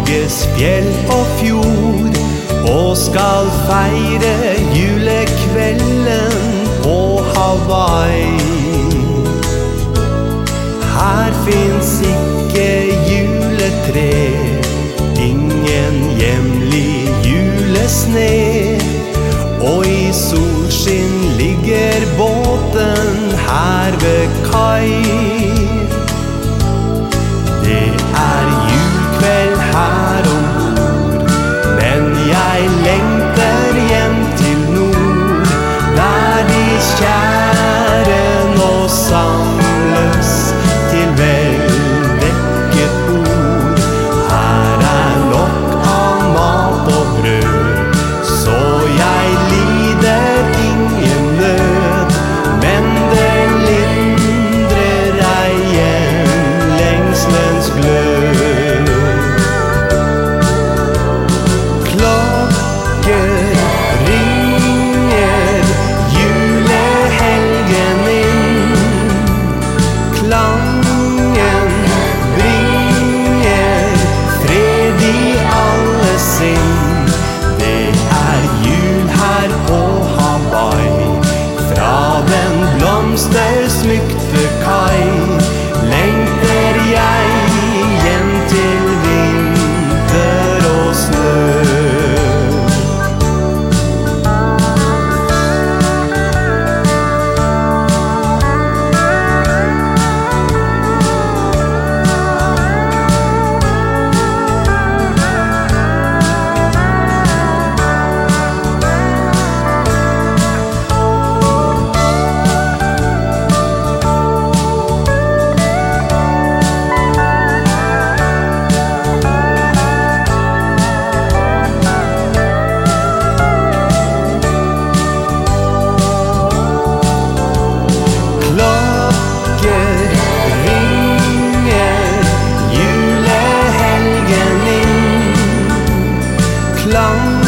Norges fjell og fjord, og skal feire julekvelden på Hawaii. Her finnes ikke juletre, ingen hjemlig julesne, og i solskinn ligger båten her ved kai. Det julekveld her ombord, men jeg lengter hjem til nord, der de kjære nå samles til veldekket bord. Her nok av mat og brød, så jeg lider ingen nød, men det lindrer ei hjemlengselens glød. Klokker ringer julehelgen inn, klangen bringer fred i alle sinn. Det jul her på Hawaii, fra den blomstersmykte kai, lengter jeg hjem til vinter og snø. Long